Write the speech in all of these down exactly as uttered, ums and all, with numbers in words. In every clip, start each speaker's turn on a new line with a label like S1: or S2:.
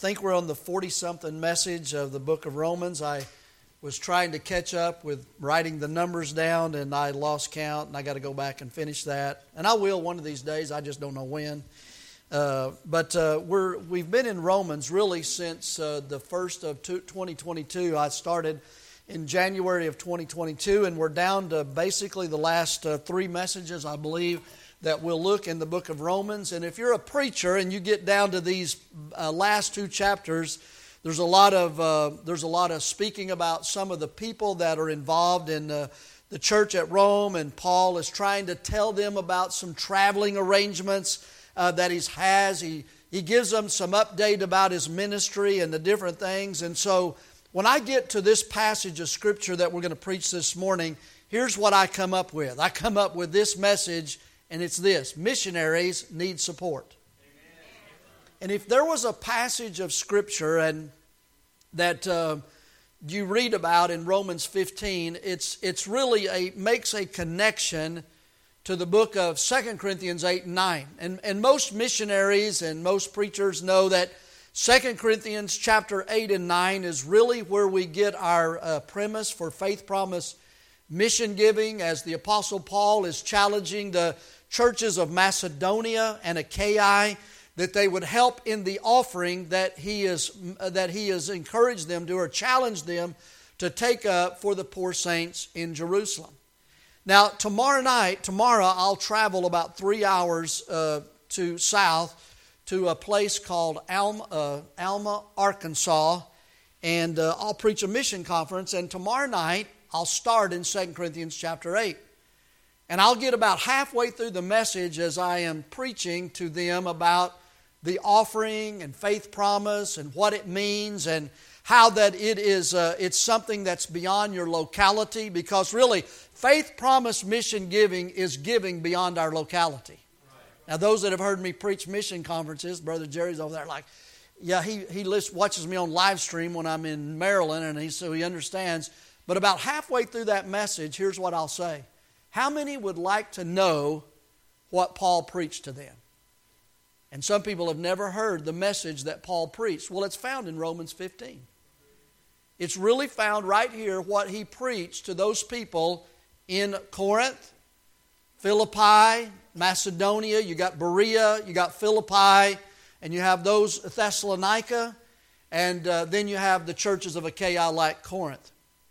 S1: think we're on the forty-something message of the book of Romans. I was trying to catch up with writing the numbers down, and I lost count, and I got to go back and finish that. And I will one of these days. I just don't know when. Uh, but uh, we're we've been in Romans really since uh, the first of twenty twenty-two. I started in January of twenty twenty-two, and we're down to basically the last uh, three messages, I believe, that we'll look in the book of Romans. And if you're a preacher and you get down to these uh, last two chapters, there's a lot of uh, there's a lot of speaking about some of the people that are involved in uh, the church at Rome, and Paul is trying to tell them about some traveling arrangements uh, that he has. He he gives them some update about his ministry and the different things. And so when I get to this passage of Scripture that we're going to preach this morning, here's what I come up with. I come up with this message. And it's this: missionaries need support. Amen. And if there was a passage of Scripture and that uh, you read about in Romans fifteen, it's it's really a makes a connection to the book of Second Corinthians eight and nine. And, and most missionaries and most preachers know that Second Corinthians chapter eight and nine is really where we get our uh, premise for faith promise mission giving, as the Apostle Paul is challenging the churches of Macedonia and Achaia that they would help in the offering that he is that he has encouraged them to, or challenged them to take up for the poor saints in Jerusalem. Now, tomorrow night, tomorrow I'll travel about three hours uh, to south to a place called Alma, uh, Alma, Arkansas, and uh, I'll preach a mission conference. And tomorrow night I'll start in Second Corinthians chapter eight. And I'll get about halfway through the message as I am preaching to them about the offering and faith promise and what it means, and how that it is uh, it's something that's beyond your locality, because really faith promise mission giving is giving beyond our locality. Right. Now, those that have heard me preach mission conferences, Brother Jerry's over there like, yeah, he he list, watches me on live stream when I'm in Maryland, and he so he understands. But about halfway through that message, here's what I'll say. How many would like to know what Paul preached to them? And some people have never heard the message that Paul preached. Well, it's found in Romans fifteen. It's really found right here what he preached to those people in Corinth, Philippi, Macedonia. You got Berea, you got Philippi, and you have those Thessalonica, and uh, then you have the churches of Achaia like Corinth.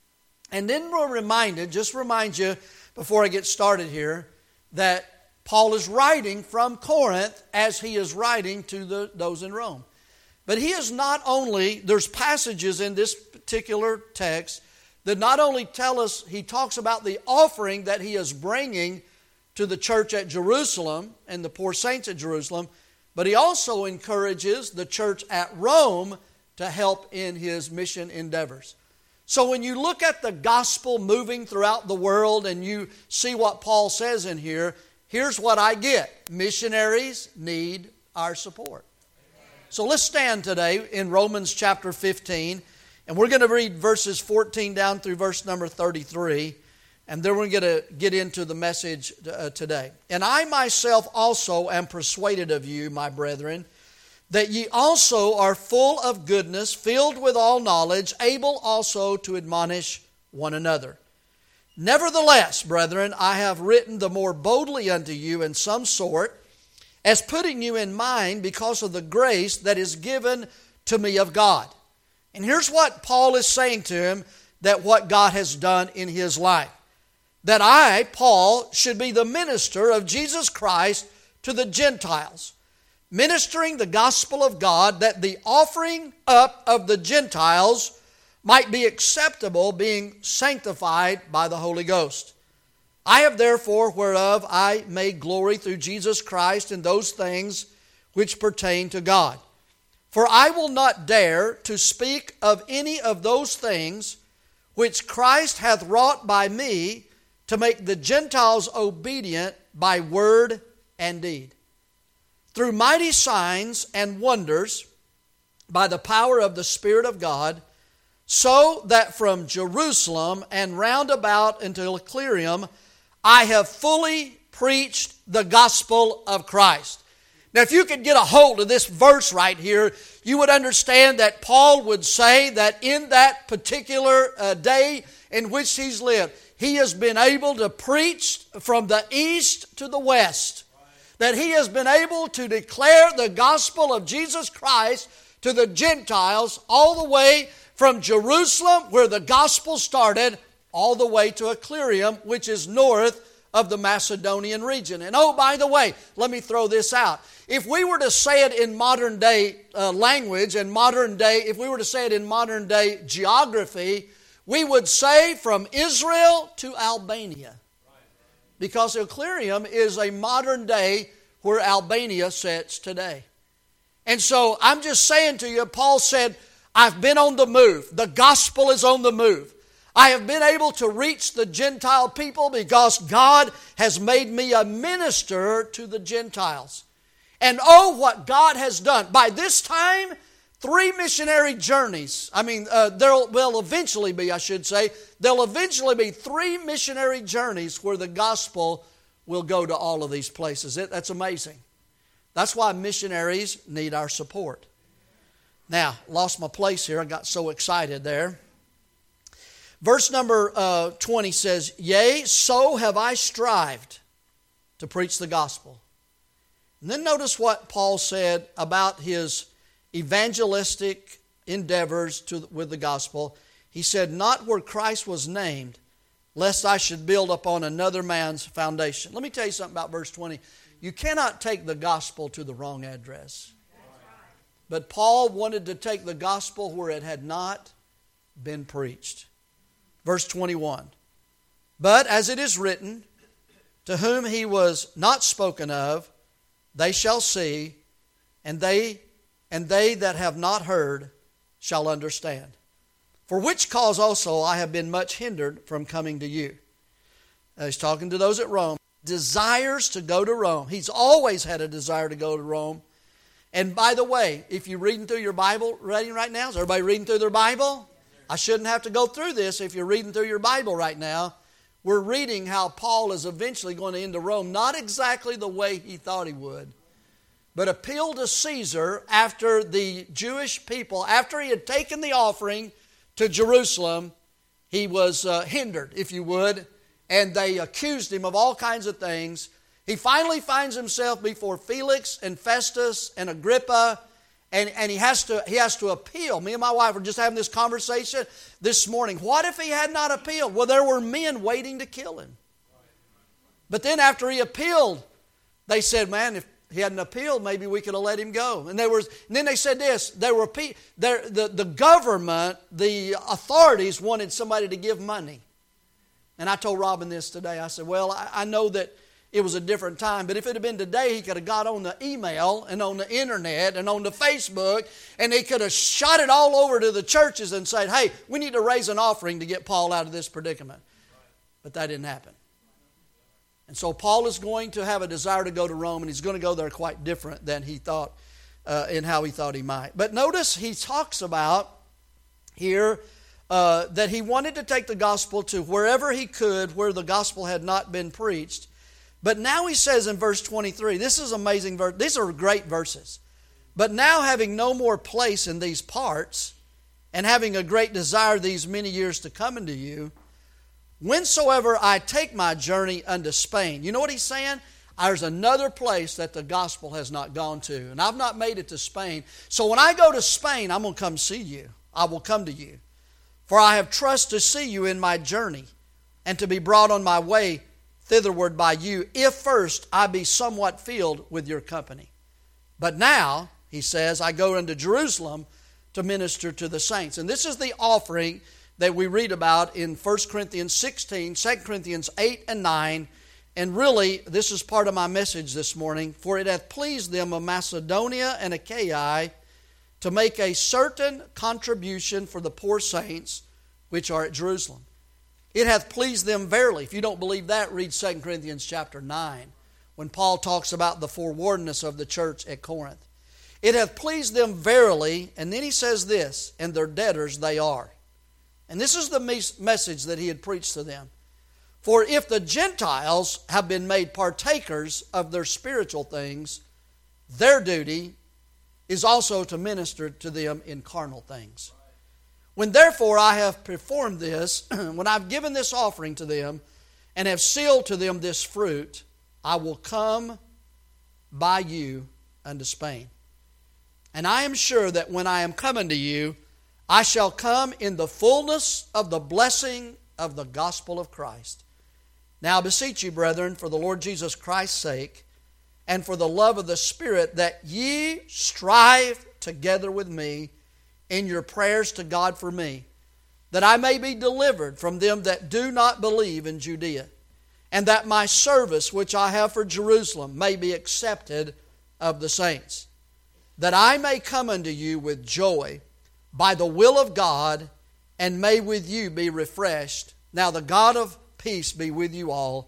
S1: And then we're reminded, just remind you, before I get started here, that Paul is writing from Corinth as he is writing to the, those in Rome. But he is not only, there's passages in this particular text that not only tell us, he talks about the offering that he is bringing to the church at Jerusalem and the poor saints at Jerusalem, but he also encourages the church at Rome to help in his mission endeavors. So when you look at the gospel moving throughout the world and you see what Paul says in here, here's what I get. Missionaries need our support. So let's stand today in Romans chapter fifteen, and we're going to read verses fourteen down through verse number thirty-three, and then we're going to get into the message uh, today. And I myself also am persuaded of you, my brethren, that ye also are full of goodness, filled with all knowledge, able also to admonish one another. Nevertheless, brethren, I have written the more boldly unto you in some sort, as putting you in mind because of the grace that is given to me of God. And here's what Paul is saying to him, that what God has done in his life. That I, Paul, should be the minister of Jesus Christ to the Gentiles, ministering the gospel of God, that the offering up of the Gentiles might be acceptable, being sanctified by the Holy Ghost. I have therefore, whereof I may glory through Jesus Christ in those things which pertain to God. For I will not dare to speak of any of those things which Christ hath wrought by me, to make the Gentiles obedient by word and deed, through mighty signs and wonders, by the power of the Spirit of God, so that from Jerusalem and round about unto Iconium I have fully preached the gospel of Christ. Now, if you could get a hold of this verse right here, you would understand that Paul would say that in that particular uh, day in which he's lived, he has been able to preach from the east to the west. That he has been able to declare the gospel of Jesus Christ to the Gentiles all the way from Jerusalem, where the gospel started, all the way to Iconium, which is north of the Macedonian region. And oh, by the way, let me throw this out. If we were to say it in modern day uh, language and modern day, if we were to say it in modern day geography, we would say from Israel to Albania. Because Iconium is a modern day where Albania sits today. And so I'm just saying to you, Paul said, I've been on the move. The gospel is on the move. I have been able to reach the Gentile people because God has made me a minister to the Gentiles. And oh, what God has done. By this time, three missionary journeys. I mean, uh, there will eventually be, I should say, there'll eventually be three missionary journeys where the gospel will go to all of these places. It, that's amazing. That's why missionaries need our support. Now, lost my place here. I got so excited there. Verse number uh, twenty says, Yea, so have I strived to preach the gospel. And then notice what Paul said about his evangelistic endeavors to, with the gospel. He said, Not where Christ was named, lest I should build upon another man's foundation. Let me tell you something about verse twenty. You cannot take the gospel to the wrong address. But Paul wanted to take the gospel where it had not been preached. Verse twenty-one. But as it is written, to whom he was not spoken of, they shall see, and they and they that have not heard shall understand. For which cause also I have been much hindered from coming to you. Now he's talking to those at Rome. Desires to go to Rome. He's always had a desire to go to Rome. And by the way, if you're reading through your Bible reading right now, is everybody reading through their Bible? I shouldn't have to go through this if you're reading through your Bible right now. We're reading how Paul is eventually going to end to Rome, not exactly the way he thought he would, but appealed to Caesar after the Jewish people, after he had taken the offering to Jerusalem, he was uh, hindered, if you would, and they accused him of all kinds of things. He finally finds himself before Felix and Festus and Agrippa, and, and he has to he has to appeal. Me and my wife were just having this conversation this morning. What if he had not appealed? Well, there were men waiting to kill him. But then after he appealed, they said, man, if he hadn't appealed, maybe we could have let him go. And, they were, and then they said this, they were, the, the government, the authorities wanted somebody to give money. And I told Robin this today. I said, well, I, I know that it was a different time, but if it had been today, he could have got on the email and on the internet and on the Facebook, and he could have shot it all over to the churches and said, hey, we need to raise an offering to get Paul out of this predicament. But that didn't happen. And so Paul is going to have a desire to go to Rome, and he's going to go there quite different than he thought, uh, in how he thought he might. But notice he talks about here uh, that he wanted to take the gospel to wherever he could, where the gospel had not been preached. But now he says in verse twenty-three, this is amazing verse. These are great verses. But now having no more place in these parts, and having a great desire these many years to come into you, whensoever I take my journey unto Spain. You know what he's saying? There's another place that the gospel has not gone to. And I've not made it to Spain. So when I go to Spain, I'm going to come see you. I will come to you. For I have trust to see you in my journey, and to be brought on my way thitherward by you, if first I be somewhat filled with your company. But now, he says, I go unto Jerusalem to minister to the saints. And this is the offering that we read about in First Corinthians sixteen, Second Corinthians eight and nine. And really, this is part of my message this morning. For it hath pleased them of Macedonia and Achaia to make a certain contribution for the poor saints which are at Jerusalem. It hath pleased them verily. If you don't believe that, read Second Corinthians chapter nine, when Paul talks about the forwardness of the church at Corinth. It hath pleased them verily, and then he says this, and their debtors they are. And this is the message that he had preached to them. For if the Gentiles have been made partakers of their spiritual things, their duty is also to minister to them in carnal things. When therefore I have performed this, when I've given this offering to them, and have sealed to them this fruit, I will come by you unto Spain. And I am sure that when I am coming to you, I shall come in the fullness of the blessing of the gospel of Christ. Now I beseech you, brethren, for the Lord Jesus Christ's sake, and for the love of the Spirit, that ye strive together with me in your prayers to God for me, that I may be delivered from them that do not believe in Judea, and that my service which I have for Jerusalem may be accepted of the saints, that I may come unto you with joy by the will of God, and may with you be refreshed. Now the God of peace be with you all.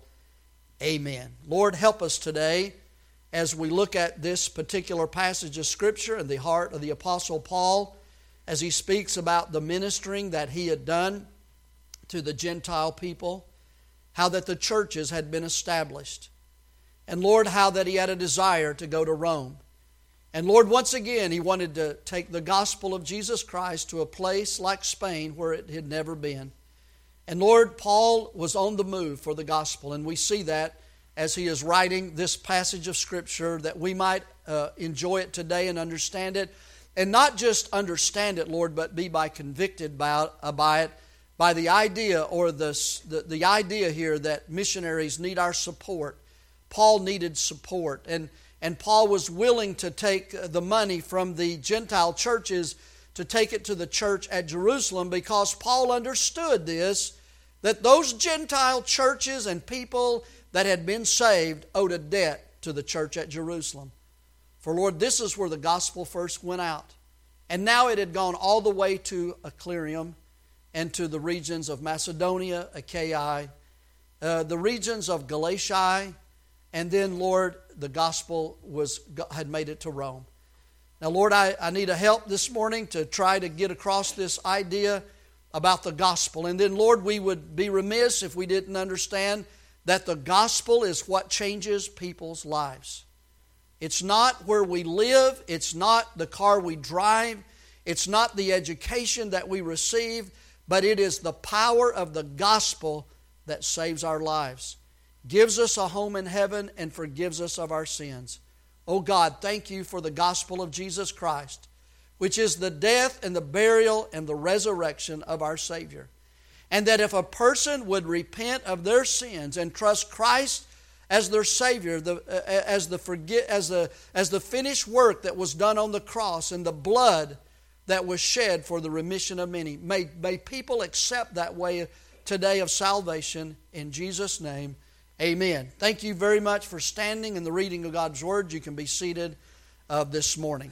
S1: Amen. Lord, help us today as we look at this particular passage of Scripture and the heart of the Apostle Paul as he speaks about the ministering that he had done to the Gentile people, how that the churches had been established. And Lord, how that he had a desire to go to Rome. And Lord, once again, he wanted to take the gospel of Jesus Christ to a place like Spain where it had never been. And Lord, Paul was on the move for the gospel, and we see that as he is writing this passage of Scripture, that we might uh, enjoy it today and understand it. And not just understand it, Lord, but be by convicted by, uh, by it, by the idea or the, the, the idea here that missionaries need our support. Paul needed support, and, and Paul was willing to take the money from the Gentile churches to take it to the church at Jerusalem, because Paul understood this, that those Gentile churches and people that had been saved owed a debt to the church at Jerusalem. For Lord, this is where the gospel first went out. And now it had gone all the way to Iconium and to the regions of Macedonia, Achaia, uh, the regions of Galatia, and then, Lord, the gospel was had made it to Rome. Now, Lord, I, I need a help this morning to try to get across this idea about the gospel. And then, Lord, we would be remiss if we didn't understand that the gospel is what changes people's lives. It's not where we live. It's not the car we drive. It's not the education that we receive. But it is the power of the gospel that saves our lives, gives us a home in heaven, and forgives us of our sins. Oh God, thank you for the gospel of Jesus Christ, which is the death and the burial and the resurrection of our Savior. And that if a person would repent of their sins and trust Christ as their Savior, the, uh, as, the forget, as, the, as the finished work that was done on the cross and the blood that was shed for the remission of many, may, may people accept that way today of salvation in Jesus' name. Amen. Thank you very much for standing in the reading of God's Word. You can be seated uh, this morning.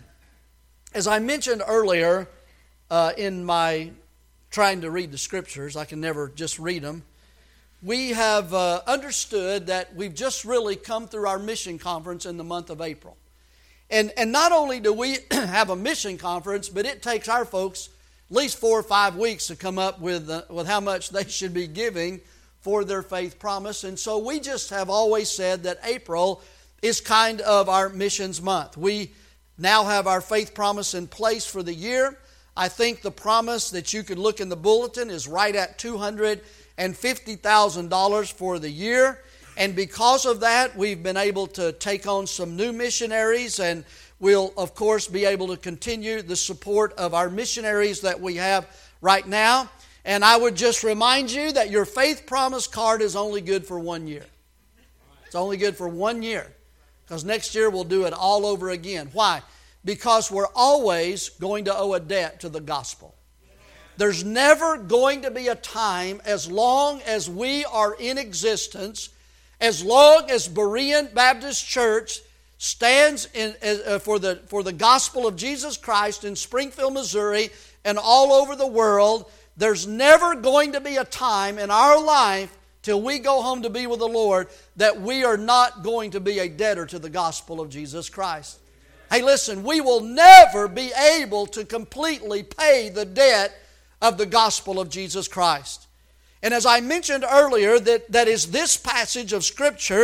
S1: As I mentioned earlier uh, in my trying to read the Scriptures, I can never just read them, we have uh, understood that we've just really come through our mission conference in the month of April. And, and not only do we have a mission conference, but it takes our folks at least four or five weeks to come up with, uh, with how much they should be giving for their faith promise. And so we just have always said that April is kind of our missions month. We now have our faith promise in place for the year. I think the promise that you could look in the bulletin is right at two hundred fifty thousand dollars for the year. And because of that, we've been able to take on some new missionaries, and we'll, of course, be able to continue the support of our missionaries that we have right now. And I would just remind you that your faith promise card is only good for one year. It's only good for one year, because next year we'll do it all over again. Why? Because we're always going to owe a debt to the gospel. There's never going to be a time, as long as we are in existence, as long as Berean Baptist Church stands in, uh, for the for the gospel of Jesus Christ in Springfield, Missouri, and all over the world, there's never going to be a time in our life till we go home to be with the Lord that we are not going to be a debtor to the gospel of Jesus Christ. Hey, listen, we will never be able to completely pay the debt of the gospel of Jesus Christ. And as I mentioned earlier, that, that is this passage of Scripture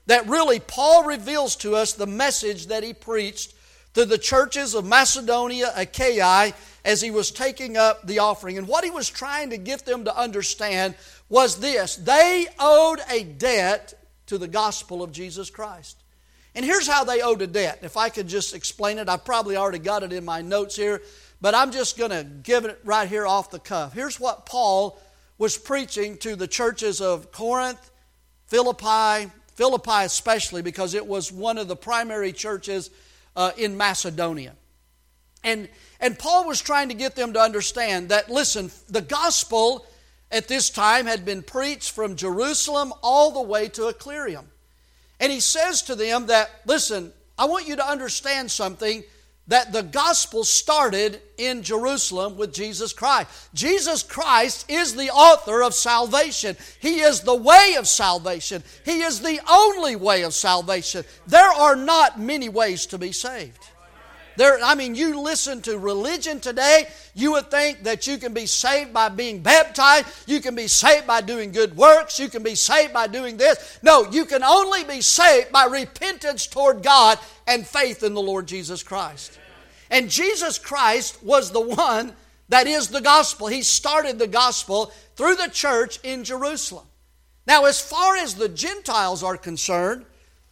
S1: that really Paul reveals to us the message that he preached to the churches of Macedonia, Achaia, as he was taking up the offering. And what he was trying to get them to understand was this: they owed a debt to the gospel of Jesus Christ. And here's how they owed a debt. If I could just explain it, I probably already got it in my notes here, but I'm just going to give it right here off the cuff. Here's what Paul was preaching to the churches of Corinth, Philippi, Philippi especially, because it was one of the primary churches uh, in Macedonia. And, and Paul was trying to get them to understand that, listen, the gospel at this time had been preached from Jerusalem all the way to Iconium. And he says to them that, listen, I want you to understand something, that the gospel started in Jerusalem with Jesus Christ. Jesus Christ is the author of salvation. He is the way of salvation. He is the only way of salvation. There are not many ways to be saved. There, I mean, you listen to religion today, you would think that you can be saved by being baptized, you can be saved by doing good works, you can be saved by doing this. No, you can only be saved by repentance toward God and faith in the Lord Jesus Christ. And Jesus Christ was the one that is the gospel. He started the gospel through the church in Jerusalem. Now, as far as the Gentiles are concerned,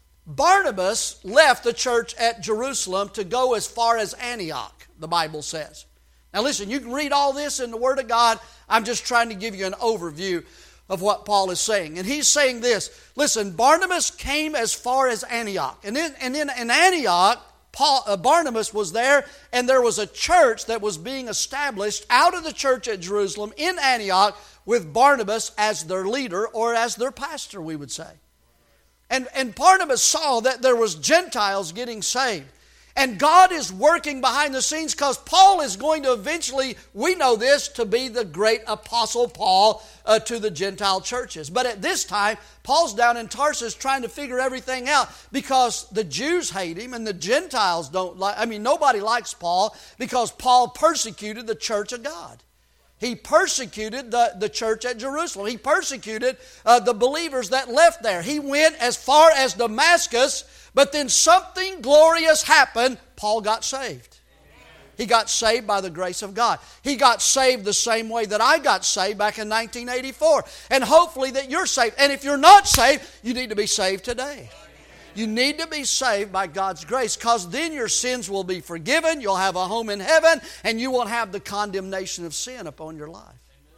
S1: Barnabas left the church at Jerusalem to go as far as Antioch, the Bible says. Now listen, you can read all this in the Word of God. I'm just trying to give you an overview of what Paul is saying. And he's saying this: listen, Barnabas came as far as Antioch. And then, and then in Antioch, Paul, uh, Barnabas was there, and there was a church that was being established out of the church at Jerusalem in Antioch with Barnabas as their leader, or as their pastor, we would say. And, and Barnabas saw that there was Gentiles getting saved. And God is working behind the scenes, because Paul is going to eventually, we know this, to be the great apostle Paul uh, to the Gentile churches. But at this time, Paul's down in Tarsus trying to figure everything out, because the Jews hate him and the Gentiles don't like, I mean, nobody likes Paul, because Paul persecuted the church of God. He persecuted the, the church at Jerusalem. He persecuted uh, the believers that left there. He went as far as Damascus, but then something glorious happened. Paul got saved. He got saved by the grace of God. He got saved the same way that I got saved back in nineteen eighty-four. And hopefully that you're saved. And if you're not saved, you need to be saved today. You need to be saved by God's grace, because then your sins will be forgiven, you'll have a home in heaven, and you won't have the condemnation of sin upon your life.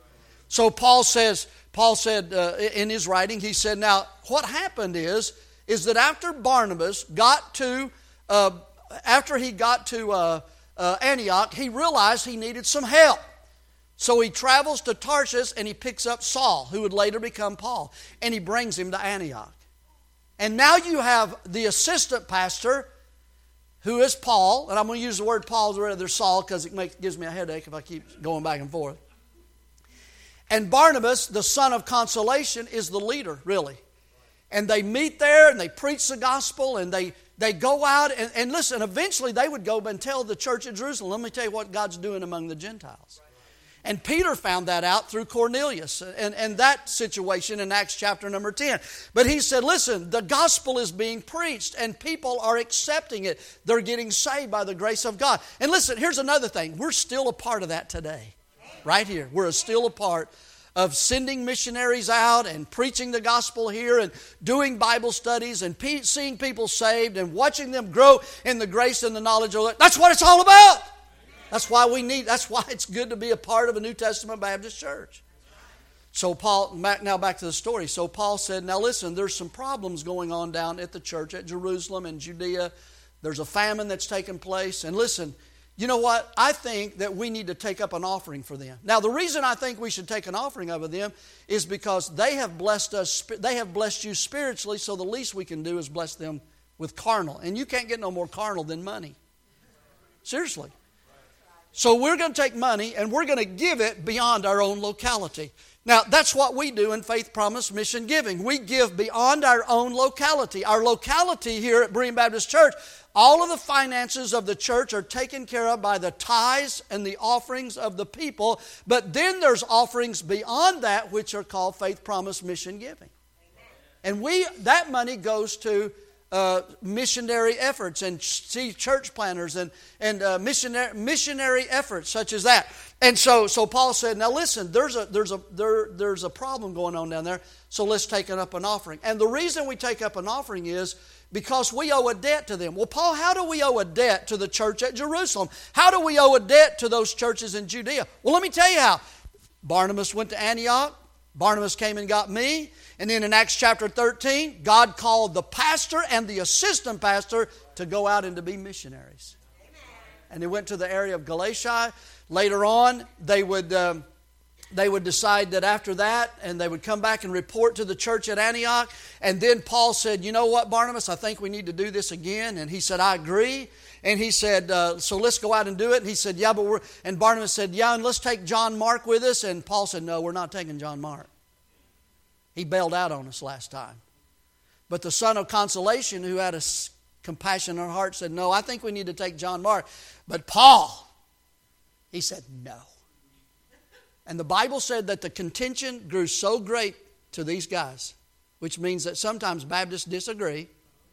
S1: So Paul says, Paul said uh, in his writing, he said, now what happened is, is that after Barnabas got to, uh, after he got to uh, uh, Antioch, he realized he needed some help. So he travels to Tarsus and he picks up Saul, who would later become Paul, and he brings him to Antioch. And now you have the assistant pastor, who is Paul, and I'm going to use the word Paul rather than Saul, because it makes, gives me a headache if I keep going back and forth. And Barnabas, the son of consolation, is the leader, really. And they meet there and they preach the gospel, and they, they go out and, and listen, eventually they would go and tell the church at Jerusalem, let me tell you what God's doing among the Gentiles. And Peter found that out through Cornelius and, and that situation in Acts chapter number ten. But he said, listen, the gospel is being preached and people are accepting it. They're getting saved by the grace of God. And listen, here's another thing. We're still a part of that today. Right here. We're still a part of sending missionaries out and preaching the gospel here and doing Bible studies and pe- seeing people saved and watching them grow in the grace and the knowledge of it. That's what it's all about. That's why we need, that's why it's good to be a part of a New Testament Baptist church. So Paul, now back to the story. So Paul said, now listen, there's some problems going on down at the church at Jerusalem and Judea. There's a famine that's taken place. And listen, you know what? I think that we need to take up an offering for them. Now the reason I think we should take an offering of them is because they have blessed us, they have blessed you spiritually, so the least we can do is bless them with carnal. And you can't get no more carnal than money. Seriously. So we're going to take money and we're going to give it beyond our own locality. Now, that's what we do in Faith Promise Mission Giving. We give beyond our own locality. Our locality here at Berean Baptist Church, all of the finances of the church are taken care of by the tithes and the offerings of the people. But then there's offerings beyond that which are called Faith Promise Mission Giving. And we that money goes to uh, missionary efforts and see church planners and and uh, missionary missionary efforts such as that. And so so Paul said, now listen, there's a there's a there there's a problem going on down there. So let's take up an offering. And the reason we take up an offering is because we owe a debt to them. Well, Paul, how do we owe a debt to the church at Jerusalem? How do we owe a debt to those churches in Judea? Well, let me tell you how. Barnabas went to Antioch. Barnabas came and got me. And then in Acts chapter thirteen, God called the pastor and the assistant pastor to go out and to be missionaries. And they went to the area of Galatia. Later on, they would... Um, They would decide that after that, and they would come back and report to the church at Antioch. And then Paul said, you know what, Barnabas, I think we need to do this again. And he said, I agree. And he said, uh, so let's go out and do it. And he said, yeah, but we're... And Barnabas said, yeah, and let's take John Mark with us. And Paul said, no, we're not taking John Mark. He bailed out on us last time. But the son of consolation, who had a compassionate heart, said, no, I think we need to take John Mark. But Paul, he said, no. And the Bible said that the contention grew so great to these guys, which means that sometimes Baptists disagree,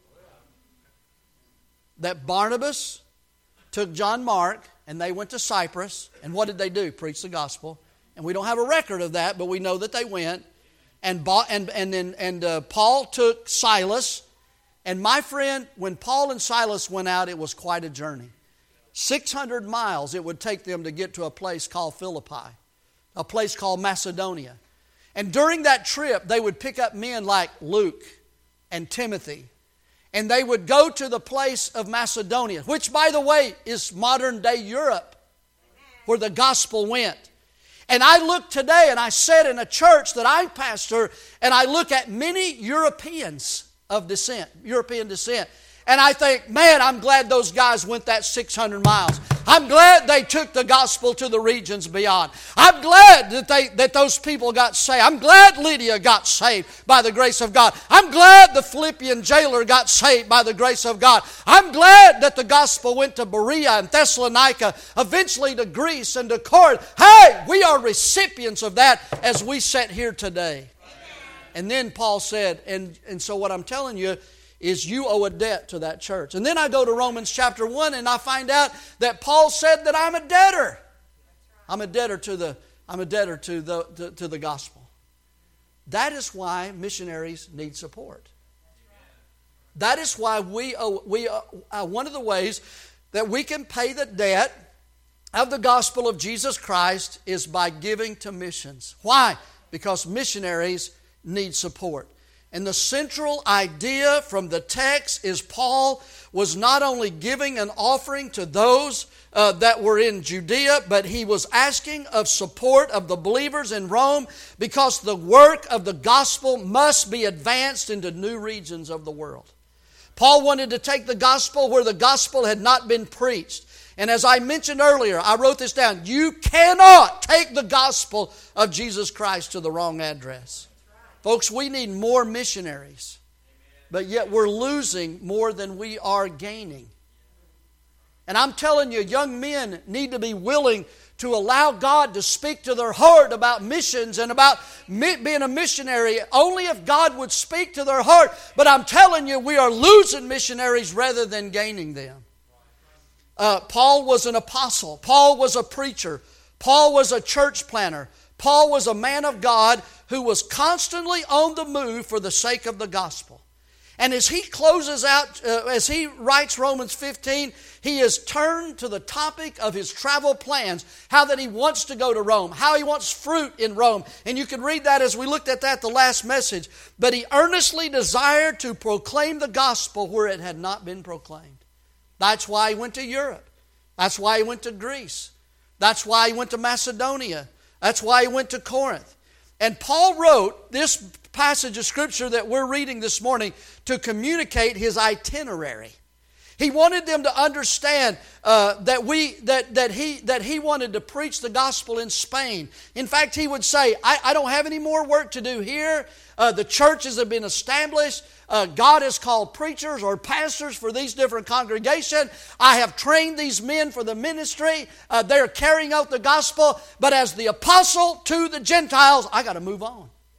S1: that Barnabas took John Mark and they went to Cyprus. And what did they do? Preach the gospel. And we don't have a record of that, but we know that they went. And and and then and uh, Paul took Silas. And my friend, when Paul and Silas went out, it was quite a journey. six hundred miles it would take them to get to a place called Philippi, a place called Macedonia. And during that trip, they would pick up men like Luke and Timothy. And they would go to the place of Macedonia, which, by the way, is modern-day Europe, where the gospel went. And I look today, and I sat in a church that I pastor, and I look at many Europeans of descent, European descent. And I think, man, I'm glad those guys went that six hundred miles. I'm glad they took the gospel to the regions beyond. I'm glad that they that those people got saved. I'm glad Lydia got saved by the grace of God. I'm glad the Philippian jailer got saved by the grace of God. I'm glad that the gospel went to Berea and Thessalonica, eventually to Greece and to Corinth. Hey, we are recipients of that as we sit here today. And then Paul said, and, and so what I'm telling you is you owe a debt to that church. And then I go to Romans chapter one and I find out that Paul said that I'm a debtor. I'm a debtor to the I'm a debtor to the to, to the gospel. That is why missionaries need support. That is why we owe, we owe, uh, one of the ways that we can pay the debt of the gospel of Jesus Christ is by giving to missions. Why? Because missionaries need support. And the central idea from the text is Paul was not only giving an offering to those uh, that were in Judea, but he was asking of support of the believers in Rome because the work of the gospel must be advanced into new regions of the world. Paul wanted to take the gospel where the gospel had not been preached. And as I mentioned earlier, I wrote this down, you cannot take the gospel of Jesus Christ to the wrong address. Folks, we need more missionaries, but yet we're losing more than we are gaining. And I'm telling you, young men need to be willing to allow God to speak to their heart about missions and about being a missionary only if God would speak to their heart. But I'm telling you, we are losing missionaries rather than gaining them. Uh, Paul was an apostle. Paul was a preacher. Paul was a church planner. Paul was a man of God who was constantly on the move for the sake of the gospel. And as he closes out, uh, as he writes Romans fifteen, he has turned to the topic of his travel plans, how that he wants to go to Rome, how he wants fruit in Rome. And you can read that as we looked at that the last message. But he earnestly desired to proclaim the gospel where it had not been proclaimed. That's why he went to Europe. That's why he went to Greece. That's why he went to Macedonia. That's why he went to Corinth. And Paul wrote this passage of Scripture that we're reading this morning to communicate his itinerary. He wanted them to understand uh, that we that that he that he wanted to preach the gospel in Spain. In fact, he would say, I, I don't have any more work to do here. Uh, the churches have been established. Uh, God has called preachers or pastors for these different congregations. I have trained these men for the ministry. Uh, they're carrying out the gospel. But as the apostle to the Gentiles, I got to move on.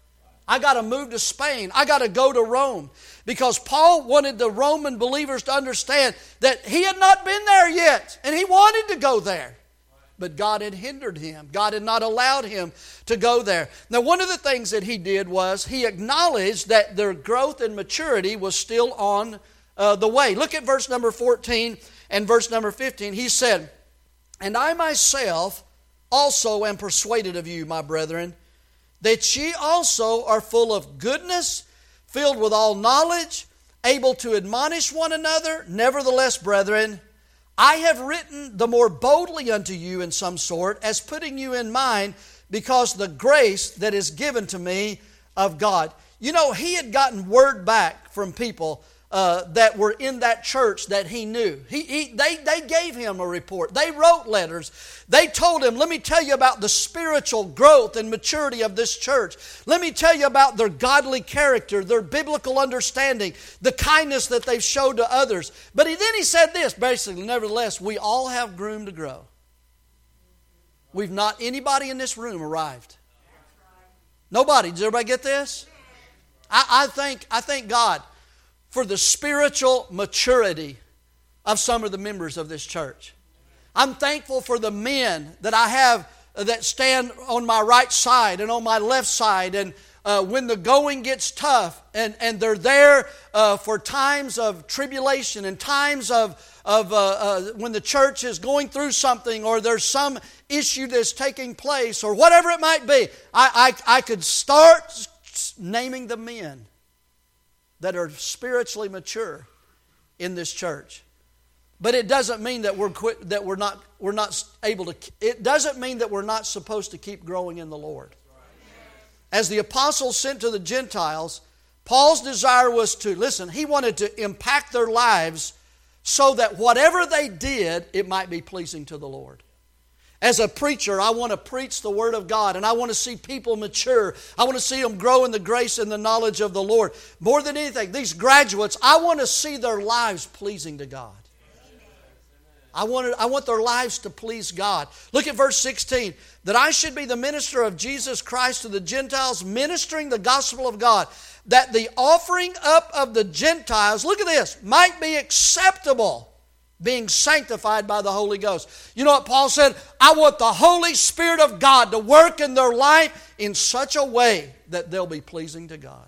S1: I got to move to Spain. I got to go to Rome. Because Paul wanted the Roman believers to understand that he had not been there yet. And he wanted to go there. But God had hindered him. God had not allowed him to go there. Now, one of the things that he did was he acknowledged that their growth and maturity was still on uh, the way. Look at verse number fourteen and verse number fifteen. He said, "And I myself also am persuaded of you, my brethren, that ye also are full of goodness, filled with all knowledge, able to admonish one another. Nevertheless, brethren, I have written the more boldly unto you in some sort, as putting you in mind, because the grace that is given to me of God." You know, he had gotten word back from people uh, that were in that church that he knew. He, he, they, they gave him a report. They wrote letters. They told him, "Let me tell you about the spiritual growth and maturity of this church. Let me tell you about their godly character, their biblical understanding, the kindness that they've showed to others." But he, then he said this, basically, "Nevertheless, we all have room to grow." We've not, anybody in this room arrived. Nobody. Does everybody get this? I, I think, I thank God for the spiritual maturity of some of the members of this church. I'm thankful for the men that I have that stand on my right side and on my left side, and uh, when the going gets tough, and, and they're there uh, for times of tribulation and times of, of uh, uh, when the church is going through something, or there's some issue that's taking place, or whatever it might be. I, I, I could start naming the men that are spiritually mature in this church. But it doesn't mean that we're quit, that we're not we're not able to. It doesn't mean that we're not supposed to keep growing in the Lord. As the apostles sent to the Gentiles, Paul's desire was to listen. He wanted to impact their lives so that whatever they did, it might be pleasing to the Lord. As a preacher, I want to preach the Word of God, and I want to see people mature. I want to see them grow in the grace and the knowledge of the Lord. More than anything, these graduates, I want to see their lives pleasing to God. I want, I want their lives to please God. Look at verse sixteen. "That I should be the minister of Jesus Christ to the Gentiles, ministering the gospel of God, that the offering up of the Gentiles," look at this, "might be acceptable, being sanctified by the Holy Ghost." You know what Paul said? I want the Holy Spirit of God to work in their life in such a way that they'll be pleasing to God.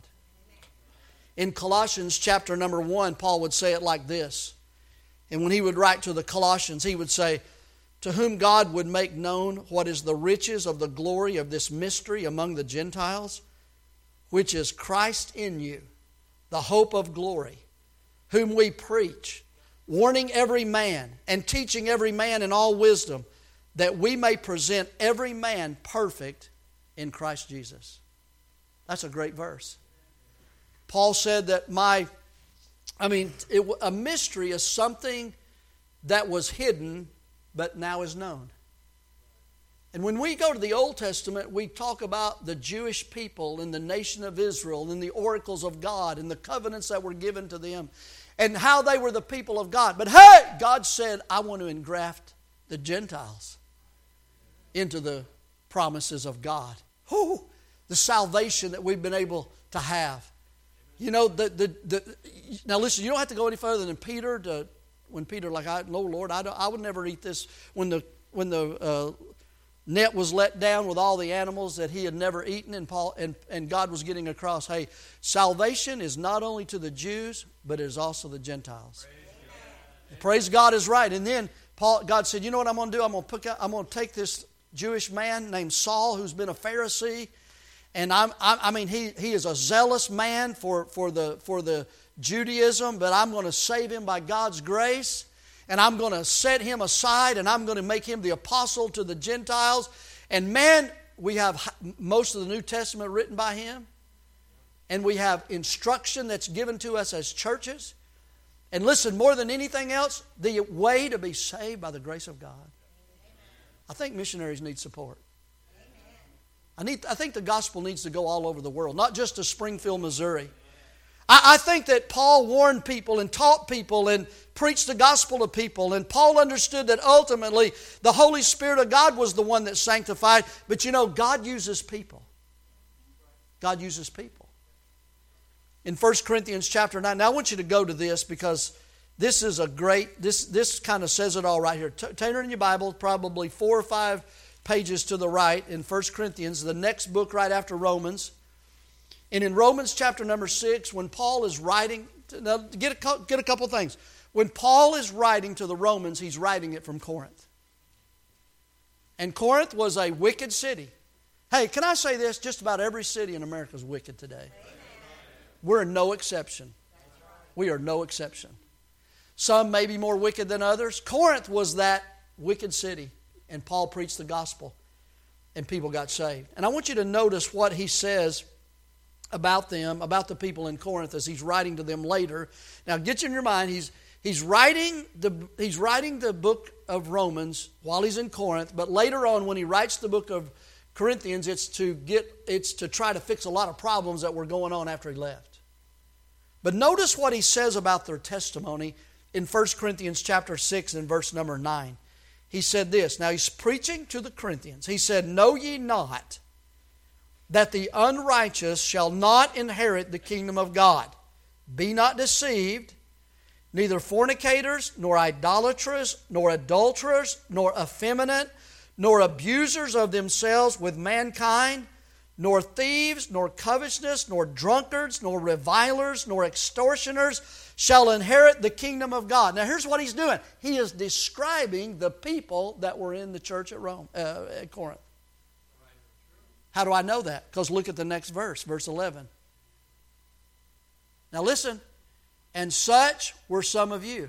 S1: In Colossians chapter number one, Paul would say it like this. And when he would write to the Colossians, he would say, "To whom God would make known what is the riches of the glory of this mystery among the Gentiles, which is Christ in you, the hope of glory, whom we preach, warning every man and teaching every man in all wisdom, that we may present every man perfect in Christ Jesus." That's a great verse. Paul said that my, I mean, it, a mystery is something that was hidden but now is known. And when we go to the Old Testament, we talk about the Jewish people and the nation of Israel and the oracles of God and the covenants that were given to them and how they were the people of God. But hey, God said, I want to engraft the Gentiles into the promises of God. Whew, the salvation that we've been able to have. You know, the, the, the, now listen, you don't have to go any further than Peter to, when Peter, like, I, no, Lord, I, don't, I would never eat this. When the, when the uh, net was let down with all the animals that he had never eaten, and, Paul, and, and God was getting across, hey, salvation is not only to the Jews, but it is also the Gentiles. Praise, Praise God is right. And then Paul, God said, you know what I'm going to do? I'm going to, pick out, I'm going to take this Jewish man named Saul, who's been a Pharisee, and I'm, I, I mean, he, he is a zealous man for, for, the, for the Judaism, but I'm going to save him by God's grace, and I'm going to set him aside, and I'm going to make him the apostle to the Gentiles. And man, we have most of the New Testament written by him, and we have instruction that's given to us as churches. And listen, more than anything else, the way to be saved by the grace of God. I think missionaries need support. I, need, I think the gospel needs to go all over the world, not just to Springfield, Missouri. I, I think that Paul warned people and taught people and preached the gospel to people. And Paul understood that ultimately the Holy Spirit of God was the one that sanctified. But you know, God uses people. God uses people. In First Corinthians chapter nine, now I want you to go to this because this is a great, this, this kind of says it all right here. Turn in your Bible, probably four or five pages to the right in First Corinthians, the next book right after Romans. And in Romans chapter number six, when Paul is writing, now get a, get a couple things. When Paul is writing to the Romans, he's writing it from Corinth. And Corinth was a wicked city. Hey, can I say this? Just about every city in America is wicked today. We're no exception. We are no exception. Some may be more wicked than others. Corinth was that wicked city. And Paul preached the gospel. And people got saved. And I want you to notice what he says about them, about the people in Corinth as he's writing to them later. Now get you in your mind, he's he's writing the he's writing the book of Romans while he's in Corinth, but later on when he writes the book of Corinthians, it's to get it's to try to fix a lot of problems that were going on after he left. But notice what he says about their testimony in First Corinthians chapter six and verse number nine. He said this. Now he's preaching to the Corinthians. He said, "Know ye not that the unrighteous shall not inherit the kingdom of God? Be not deceived, neither fornicators, nor idolaters, nor adulterers, nor effeminate, nor abusers of themselves with mankind, nor thieves, nor covetousness, nor drunkards, nor revilers, nor extortioners shall inherit the kingdom of God." Now here's what he's doing. He is describing the people that were in the church at Rome, uh, at Corinth. How do I know that? Because look at the next verse, verse eleven. Now listen. "And such were some of you."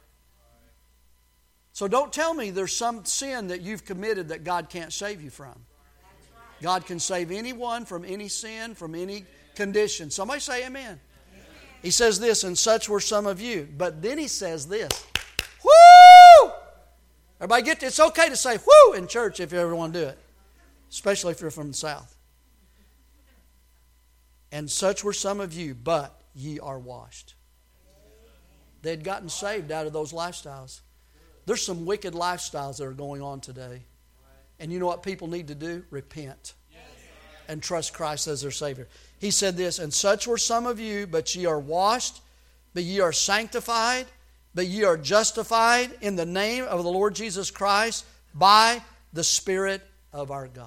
S1: So don't tell me there's some sin that you've committed that God can't save you from. God can save anyone from any sin, from any condition. Somebody say amen. Amen. He says this, "And such were some of you." But then he says this. Woo! Everybody get this? It's okay to say woo in church if you ever want to do it. Especially if you're from the South. "And such were some of you, but ye are washed." They'd gotten saved out of those lifestyles. There's some wicked lifestyles that are going on today. And you know what people need to do? Repent. And trust Christ as their Savior. He said this, "And such were some of you, but ye are washed, but ye are sanctified, but ye are justified in the name of the Lord Jesus Christ by the Spirit of our God."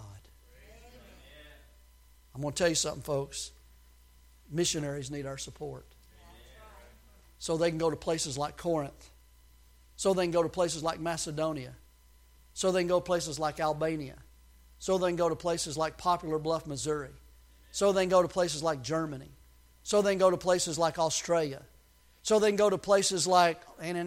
S1: I'm going to tell you something, folks. Missionaries need our support. So they can go to places like Corinth. So they can go to places like Macedonia. So they can go to places like Albania. So they can go to places like Poplar Bluff, Missouri. So they can go to places like Germany. So they can go to places like Australia. So they can go to places like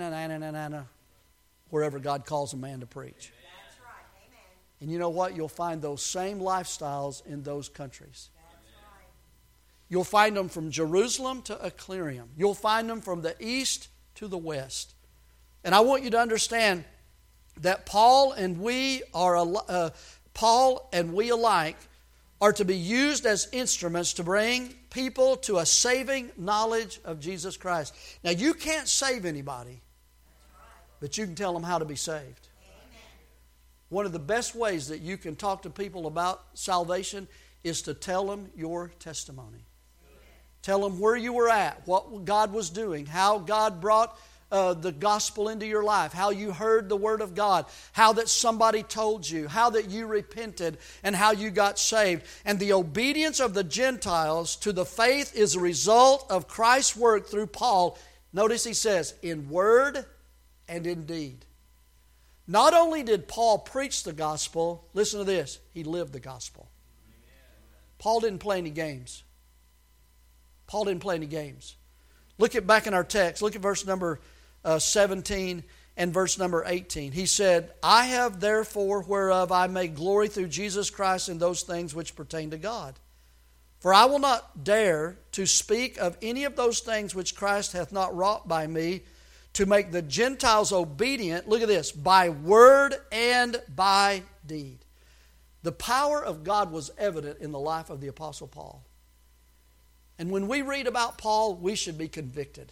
S1: wherever God calls a man to preach.
S2: That's right. Amen.
S1: And you know what? You'll find those same lifestyles in those countries.
S2: That's right.
S1: You'll find them from Jerusalem to Iconium. You'll find them from the east to the west. And I want you to understand that Paul and we are uh, Paul and we alike are to be used as instruments to bring people to a saving knowledge of Jesus Christ. Now you can't save anybody, but you can tell them how to be saved. One of the best ways that you can talk to people about salvation is to tell them your testimony. Tell them where you were at, what God was doing, how God brought Uh, the gospel into your life, how you heard the word of God, how that somebody told you, how that you repented, and how you got saved. And the obedience of the Gentiles to the faith is a result of Christ's work through Paul. Notice he says, in word and in deed. Not only did Paul preach the gospel, listen to this, he lived the gospel. Paul didn't play any games. Paul didn't play any games. Look at back in our text, look at verse number Uh, seventeen and verse number eighteen. He said, "I have therefore whereof I may glory through Jesus Christ in those things which pertain to God. For I will not dare to speak of any of those things which Christ hath not wrought by me, to make the Gentiles obedient," look at this, "by word and by deed." The power of God was evident in the life of the Apostle Paul. And when we read about Paul, we should be convicted.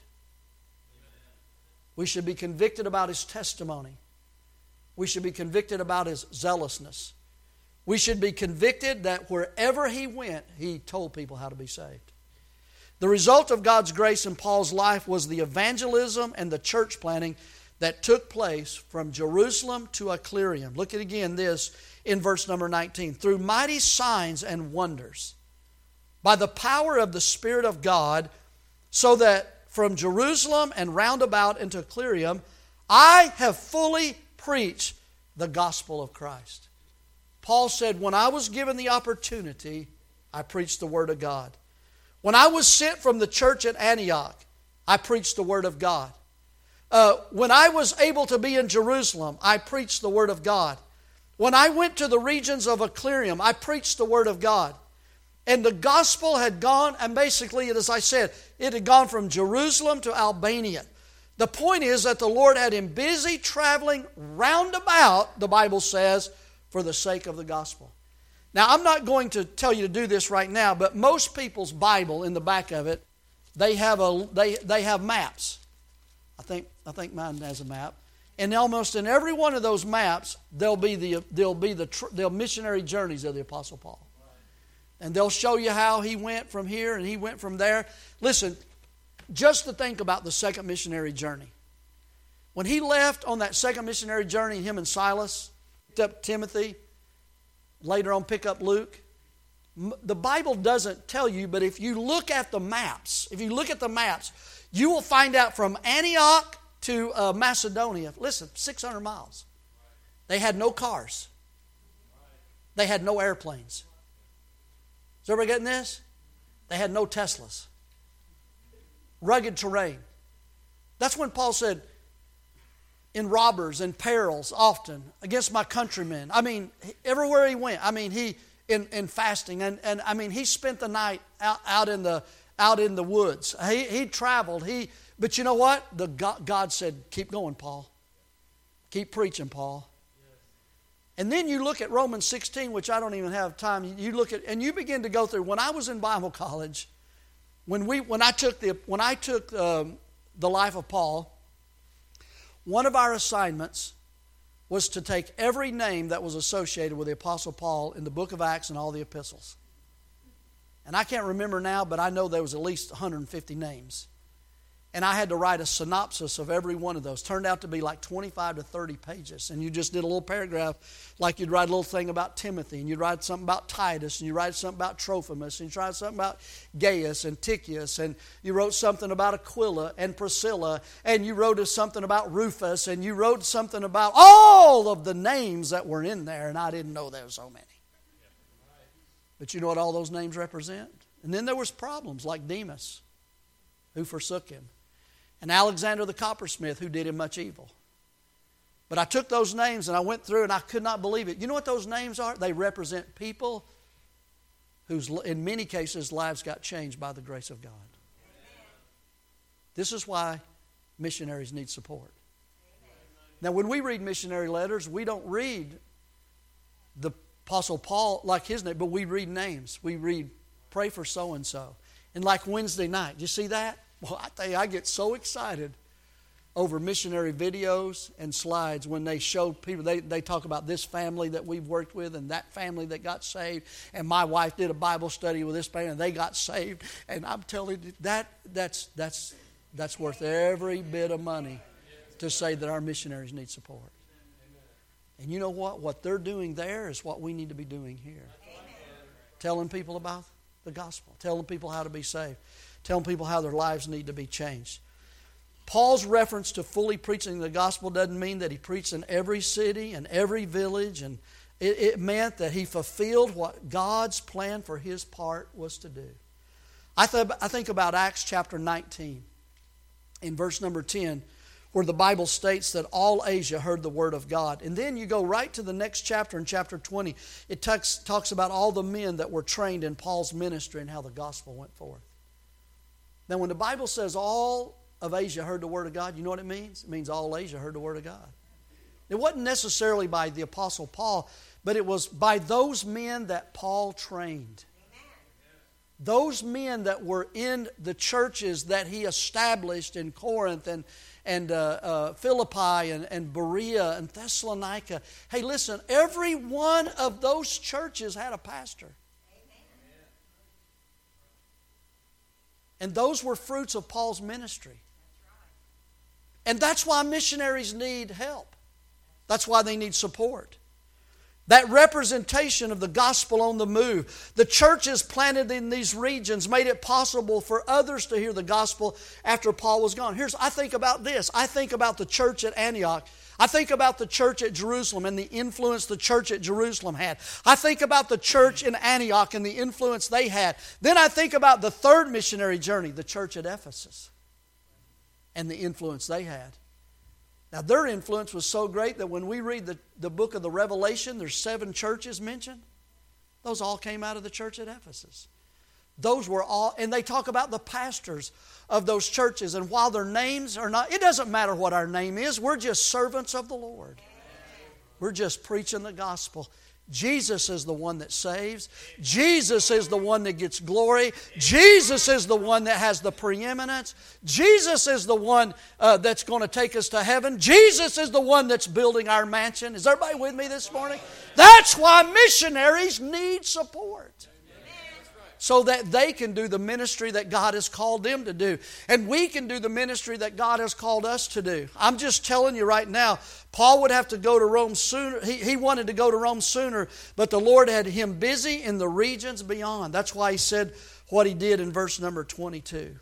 S1: We should be convicted about his testimony. We should be convicted about his zealousness. We should be convicted that wherever he went, he told people how to be saved. The result of God's grace in Paul's life was the evangelism and the church planting that took place from Jerusalem to Iconium. Look at again this in verse number nineteen. Through mighty signs and wonders, by the power of the Spirit of God, so that from Jerusalem and round about into Iconium, I have fully preached the gospel of Christ. Paul said, when I was given the opportunity, I preached the Word of God. When I was sent from the church at Antioch, I preached the Word of God. Uh, when I was able to be in Jerusalem, I preached the Word of God. When I went to the regions of Iconium, I preached the Word of God. And the gospel had gone, and basically, as I said, it had gone from Jerusalem to Albania. The point is that the Lord had him busy traveling roundabout, the Bible says, for the sake of the gospel. Now, I'm not going to tell you to do this right now, but most people's Bible, in the back of it, they have a they they have maps. I think I think mine has a map, and almost in every one of those maps, there'll be the there'll be the there'll missionary journeys of the Apostle Paul, and they'll show you how he went from here and he went from there. Listen, just to think about the second missionary journey. When he left on that second missionary journey, him and Silas picked up Timothy. Later on, pick up Luke. The Bible doesn't tell you, but if you look at the maps, if you look at the maps, you will find out from Antioch to uh, Macedonia, listen, six hundred miles. They had no cars. They had no airplanes. Is everybody getting this? They had no Teslas. Rugged terrain. That's when Paul said, in robbers and perils often against my countrymen. I mean, everywhere he went. I mean, he in, in fasting and, and I mean, he spent the night out, out in the out in the woods. He he traveled. He but you know what? The God, God said, keep going, Paul. Keep preaching, Paul. And then you look at Romans sixteen, which I don't even have time. You look at and you begin to go through. When I was in Bible college, when we when I took the when I took um, the life of Paul. One of our assignments was to take every name that was associated with the Apostle Paul in the book of Acts and all the epistles. And I can't remember now, but I know there was at least one hundred fifty names. And I had to write a synopsis of every one of those. Turned out to be like twenty-five to thirty pages. And you just did a little paragraph, like you'd write a little thing about Timothy, and you'd write something about Titus, and you write something about Trophimus, and you write something about Gaius and Tychicus, and you wrote something about Aquila and Priscilla, and you wrote something about Rufus, and you wrote something about all of the names that were in there, and I didn't know there were so many. But you know what all those names represent? And then there was problems like Demas, who forsook him. And Alexander the coppersmith, who did him much evil. But I took those names and I went through and I could not believe it. You know what those names are? They represent people whose, in many cases, lives got changed by the grace of God. This is why missionaries need support. Now, when we read missionary letters, we don't read the Apostle Paul like his name, but we read names. We read, pray for so-and-so. And like Wednesday night, you see that? Well, I tell you, I get so excited over missionary videos and slides when they show people, they, they talk about this family that we've worked with and that family that got saved, and my wife did a Bible study with this family and they got saved. And I'm telling you, that that's that's that's worth every bit of money to say that our missionaries need support. And you know what? What they're doing there is what we need to be doing here. Telling people about the gospel, telling people how to be saved. Telling people how their lives need to be changed. Paul's reference to fully preaching the gospel doesn't mean that he preached in every city and every village. And it, it meant that he fulfilled what God's plan for his part was to do. I, th- I think about Acts chapter nineteen in verse number ten, where the Bible states that all Asia heard the word of God. And then you go right to the next chapter in chapter twenty. It talks, talks about all the men that were trained in Paul's ministry and how the gospel went forth. Now, when the Bible says all of Asia heard the Word of God, you know what it means? It means all Asia heard the Word of God. It wasn't necessarily by the Apostle Paul, but it was by those men that Paul trained. Those men that were in the churches that he established in Corinth and, and uh, uh, Philippi and, and Berea and Thessalonica. Hey, listen, every one of those churches had a pastor. And those were fruits of Paul's ministry. And that's why missionaries need help. That's why they need support. That representation of the gospel on the move. The churches planted in these regions made it possible for others to hear the gospel after Paul was gone. Here's, I think about this. I think about the church at Antioch. I think about the church at Jerusalem and the influence the church at Jerusalem had. I think about the church in Antioch and the influence they had. Then I think about the third missionary journey, the church at Ephesus, and the influence they had. Now, their influence was so great that when we read the, the book of the Revelation, there's seven churches mentioned. Those all came out of the church at Ephesus. Those were all, and they talk about the pastors of those churches. And while their names are not, it doesn't matter what our name is. We're just servants of the Lord. We're just preaching the gospel. Jesus is the one that saves. Jesus is the one that gets glory. Jesus is the one that has the preeminence. Jesus is the one uh, that's going to take us to heaven. Jesus is the one that's building our mansion. Is everybody with me this morning? That's why missionaries need support. So that they can do the ministry that God has called them to do. And we can do the ministry that God has called us to do. I'm just telling you right now, Paul would have to go to Rome sooner. He, he wanted to go to Rome sooner, but the Lord had him busy in the regions beyond. That's why he said what he did in verse number twenty-two.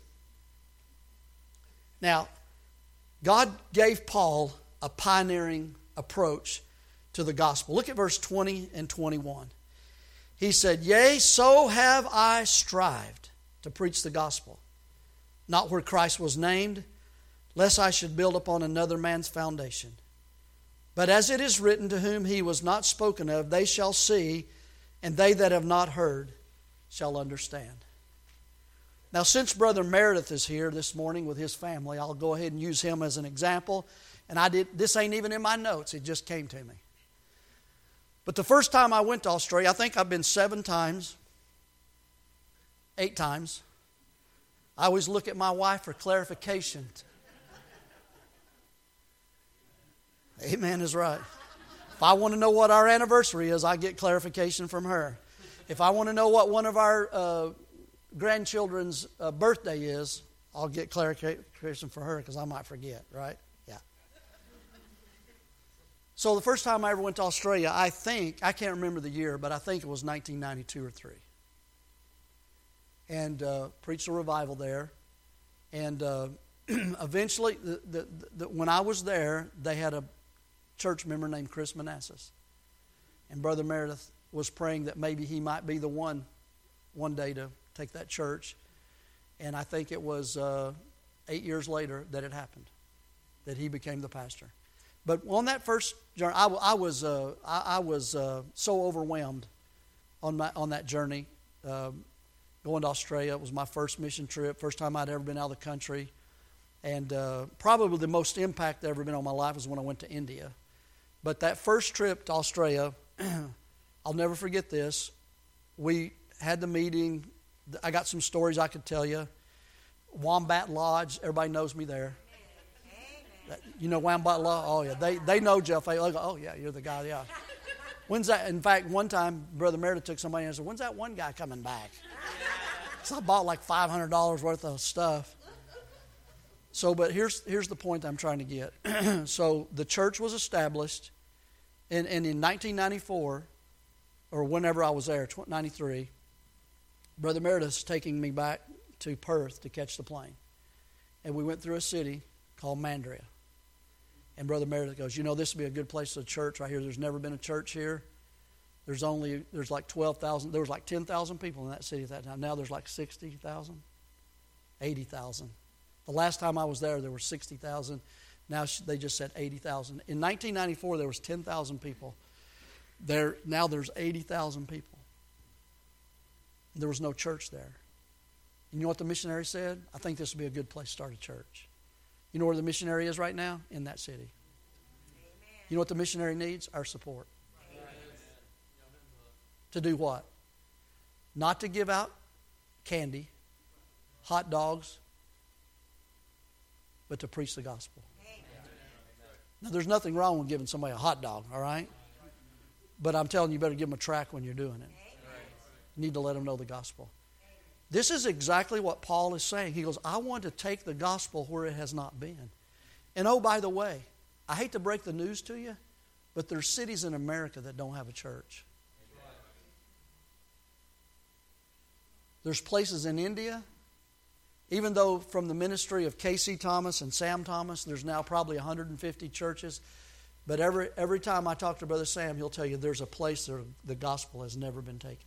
S1: Now, God gave Paul a pioneering approach to the gospel. Look at verse twenty and twenty-one. He said, "Yea, so have I strived to preach the gospel, not where Christ was named, lest I should build upon another man's foundation. But as it is written, to whom he was not spoken of, they shall see, and they that have not heard shall understand." Now, since Brother Meredith is here this morning with his family, I'll go ahead and use him as an example. And I did. This ain't even in my notes. It just came to me. But the first time I went to Australia, I think I've been seven times, eight times. I always look at my wife for clarification. Amen is right. If I want to know what our anniversary is, I get clarification from her. If I want to know what one of our uh, grandchildren's uh, birthday is, I'll get clarification from her because I might forget, right? Yeah. So the first time I ever went to Australia, I think, I can't remember the year, but I think it was nineteen ninety-two or three. And uh, preached a revival there. And uh, eventually, the, the, the, when I was there, they had a church member named Chris Manassas. And Brother Meredith was praying that maybe he might be the one one day to take that church. And I think it was uh, eight years later that it happened, that he became the pastor. But on that first journey, I, I was uh, I, I was uh, so overwhelmed on my on that journey. Uh, going to Australia, it was my first mission trip, first time I'd ever been out of the country, and uh, probably the most impact that ever been on my life was when I went to India. But that first trip to Australia, I'll never forget this. We had the meeting. I got some stories I could tell you. Wombat Lodge, everybody knows me there. You know Wombat Lodge? Oh, yeah. They they know Jeff. They go, oh, yeah, you're the guy, yeah. When's that? In fact, one time, Brother Meredith took somebody and said, when's that one guy coming back? So I bought like five hundred dollars worth of stuff. So, but here's here's the point I'm trying to get. So the church was established, and, and in nineteen ninety-four, or whenever I was there, ninety-three, Brother Meredith's taking me back to Perth to catch the plane. And we went through a city called Mandurah. And Brother Meredith goes, you know, this would be a good place for a church right here. There's never been a church here. There's only, there's like twelve thousand, there was like ten thousand people in that city at that time. Now there's like sixty thousand, eighty thousand. The last time I was there, there were sixty thousand. Now they just said eighty thousand. In nineteen ninety-four, there was ten thousand people. There, now there's eighty thousand people. There was no church there. And you know what the missionary said? I think this would be a good place to start a church. You know where the missionary is right now? In that city. Amen. You know what the missionary needs? Our support. Amen. To do what? Not to give out candy, hot dogs, but to preach the gospel. Now, there's nothing wrong with giving somebody a hot dog, all right? But I'm telling you, you better give them a tract when you're doing it. You need to let them know the gospel. This is exactly what Paul is saying. He goes, I want to take the gospel where it has not been. And oh, by the way, I hate to break the news to you, but there's cities in America that don't have a church. There's places in India, even though from the ministry of K C Thomas and Sam Thomas, there's now probably one hundred fifty churches. But every every time I talk to Brother Sam, he'll tell you there's a place where the gospel has never been taken.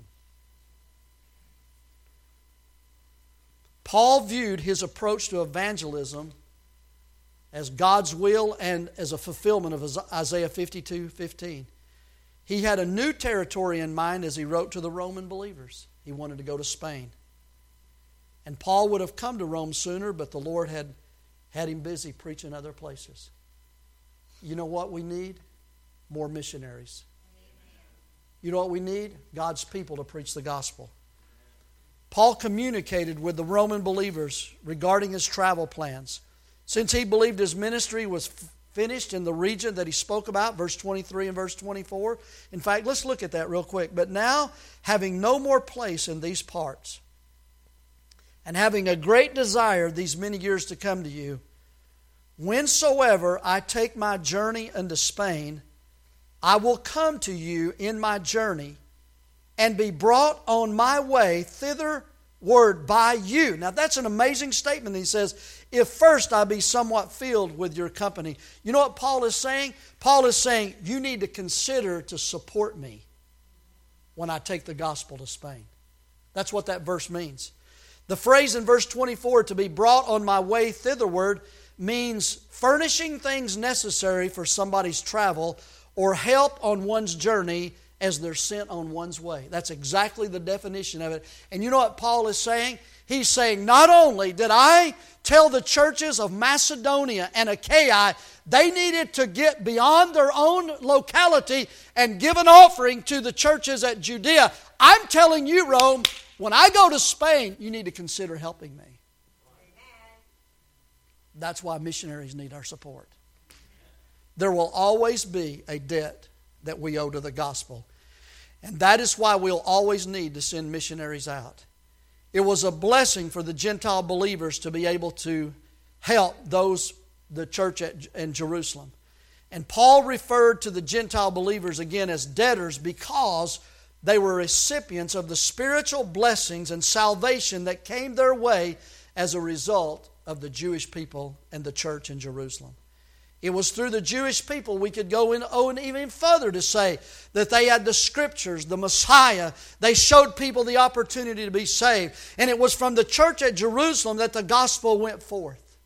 S1: Paul viewed his approach to evangelism as God's will and as a fulfillment of Isaiah fifty-two fifteen. He had a new territory in mind as he wrote to the Roman believers. He wanted to go to Spain. And Paul would have come to Rome sooner, but the Lord had had him busy preaching other places. You know what we need? More missionaries. You know what we need? God's people to preach the gospel. Paul communicated with the Roman believers regarding his travel plans. Since he believed his ministry was finished in the region that he spoke about, verse twenty-three and verse twenty-four. In fact, let's look at that real quick. But now, having no more place in these parts, and having a great desire these many years to come to you, whensoever I take my journey unto Spain, I will come to you in my journey, and be brought on my way thitherward by you. Now that's an amazing statement. He says, if first I be somewhat filled with your company. You know what Paul is saying? Paul is saying, you need to consider to support me when I take the gospel to Spain. That's what that verse means. The phrase in verse twenty-four, to be brought on my way thitherward, means furnishing things necessary for somebody's travel or help on one's journey as they're sent on one's way. That's exactly the definition of it. And you know what Paul is saying? He's saying, not only did I tell the churches of Macedonia and Achaia they needed to get beyond their own locality and give an offering to the churches at Judea, I'm telling you, Rome, when I go to Spain, you need to consider helping me. That's why missionaries need our support. There will always be a debt that we owe to the gospel. And that is why we'll always need to send missionaries out. It was a blessing for the Gentile believers to be able to help those, the church at, in Jerusalem. And Paul referred to the Gentile believers again as debtors because they were recipients of the spiritual blessings and salvation that came their way as a result of the Jewish people and the church in Jerusalem. It was through the Jewish people we could go in, oh, and even further to say that they had the Scriptures, the Messiah. They showed people the opportunity to be saved. And it was from the church at Jerusalem that the gospel went forth.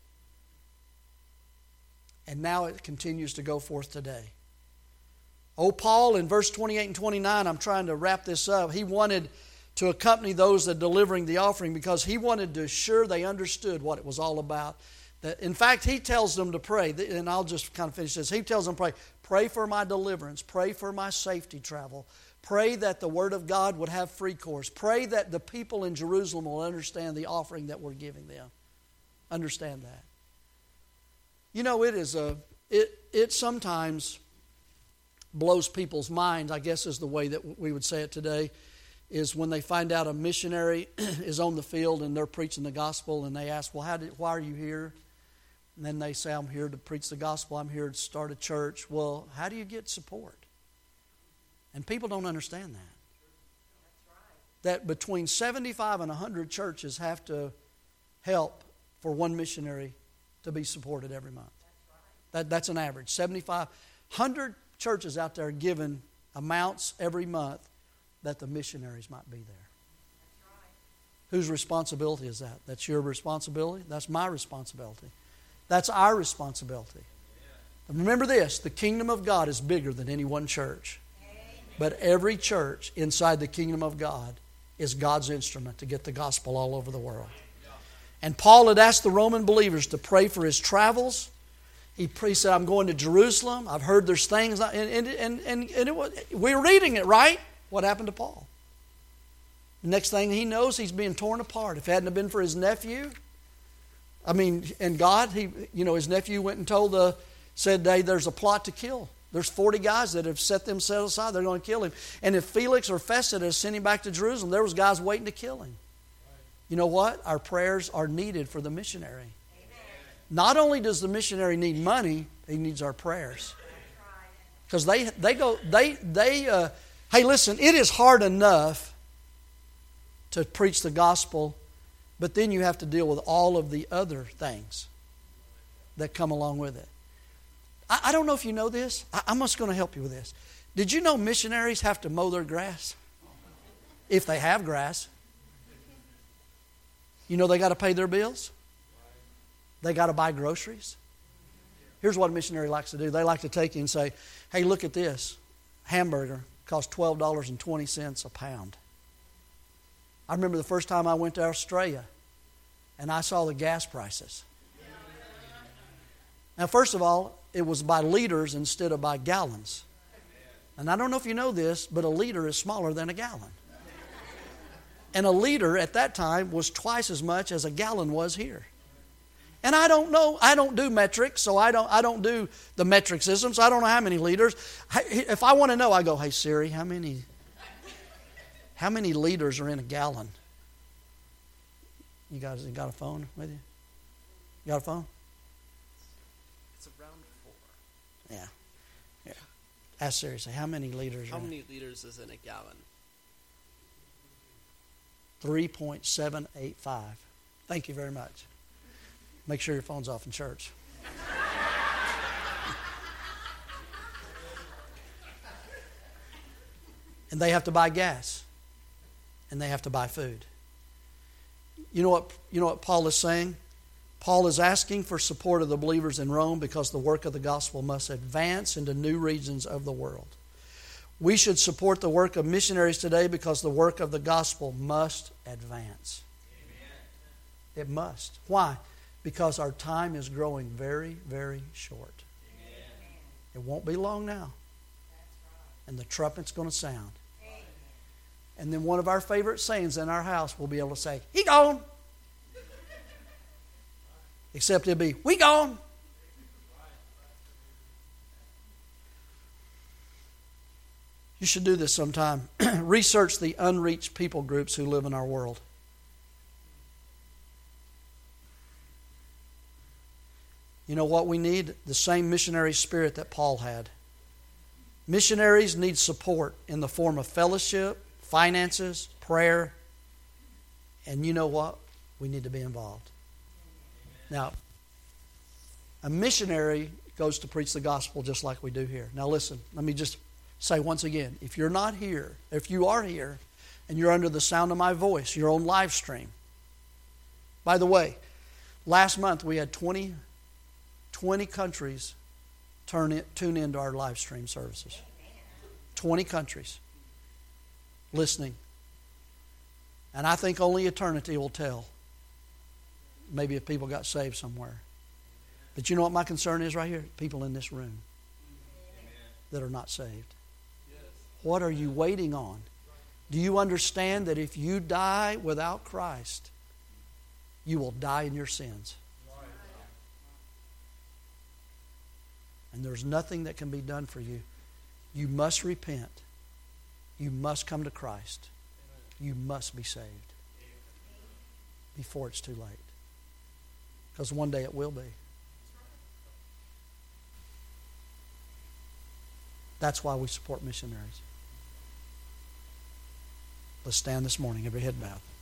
S1: And now it continues to go forth today. Oh, Paul, in verse twenty-eight and twenty-nine, I'm trying to wrap this up. He wanted to accompany those that delivering the offering because he wanted to assure they understood what it was all about. In fact, he tells them to pray, and I'll just kind of finish this. He tells them to pray, pray for my deliverance, pray for my safety travel, pray that the Word of God would have free course, pray that the people in Jerusalem will understand the offering that we're giving them. Understand that. You know, it is a, it, it sometimes blows people's minds, I guess is the way that we would say it today, is when they find out a missionary is on the field and they're preaching the gospel and they ask, well, how did, why are you here? And then they say, I'm here to preach the gospel. I'm here to start a church. Well, how do you get support? And people don't understand that. That's right. That between seventy-five and one hundred churches have to help for one missionary to be supported every month. That's right. That, that's an average. seventy-five, one hundred churches out there giving amounts every month that the missionaries might be there. That's right. Whose responsibility is that? That's your responsibility? That's my responsibility. That's our responsibility. And remember this, the kingdom of God is bigger than any one church. But every church inside the kingdom of God is God's instrument to get the gospel all over the world. And Paul had asked the Roman believers to pray for his travels. He, he said, I'm going to Jerusalem. I've heard there's things. And, and, and, and, and it was, we're reading it, right? What happened to Paul? The next thing he knows, he's being torn apart. If it hadn't been for his nephew, I mean, and God, he, you know, his nephew went and told the said, hey, there's a plot to kill. There's forty guys that have set themselves aside. They're going to kill him. And if Felix or Festus sent him back to Jerusalem, there was guys waiting to kill him. You know what? Our prayers are needed for the missionary. Not only does the missionary need money, he needs our prayers. Because they they go they they uh, hey, listen, it is hard enough to preach the gospel, but then you have to deal with all of the other things that come along with it. I, I don't know if you know this. I, I'm just going to help you with this. Did you know missionaries have to mow their grass? If they have grass. You know they got to pay their bills? They got to buy groceries. Here's what a missionary likes to do. They like to take you and say, hey, look at this. Hamburger costs twelve dollars and twenty cents a pound. I remember the first time I went to Australia and I saw the gas prices. Now, first of all, it was by liters instead of by gallons. And I don't know if you know this, but a liter is smaller than a gallon. And a liter at that time was twice as much as a gallon was here. And I don't know, I don't do metrics, so I don't I don't do the metric system, so I don't know how many liters. If I want to know, I go, hey Siri, how many how many liters are in a gallon? You guys got a phone with you? You got a phone?
S2: It's around four.
S1: Yeah. Yeah. Ask Siri, say, how many liters
S2: How
S1: are in
S2: many liters is in a gallon?
S1: three point seven eight five. Thank you very much. Make sure your phone's off in church. And they have to buy gas. And they have to buy food. You know what, you know what Paul is saying? Paul is asking for support of the believers in Rome because the work of the gospel must advance into new regions of the world. We should support the work of missionaries today because the work of the gospel must advance. Amen. It must. Why? Because our time is growing very, very short. Amen. It won't be long now. And the trumpet's going to sound. Amen. And then one of our favorite sayings in our house will be able to say, he gone. Except it'll be, we gone. You should do this sometime. Research the unreached people groups who live in our world. You know what we need? The same missionary spirit that Paul had. Missionaries need support in the form of fellowship, finances, prayer, and you know what? We need to be involved. Now, a missionary goes to preach the gospel just like we do here. Now listen, let me just say once again, if you're not here, if you are here, and you're under the sound of my voice, you're on live stream. By the way, last month we had twenty, twenty countries turn in, tune into our live stream services. twenty countries listening. And I think only eternity will tell. Maybe if people got saved somewhere. But you know what my concern is right here? People in this room that are not saved. What are you waiting on? Do you understand that if you die without Christ, you will die in your sins? And there's nothing that can be done for you. You must repent. You must come to Christ. You must be saved before it's too late. Because one day it will be. That's why we support missionaries. Let's stand this morning, every head bowed.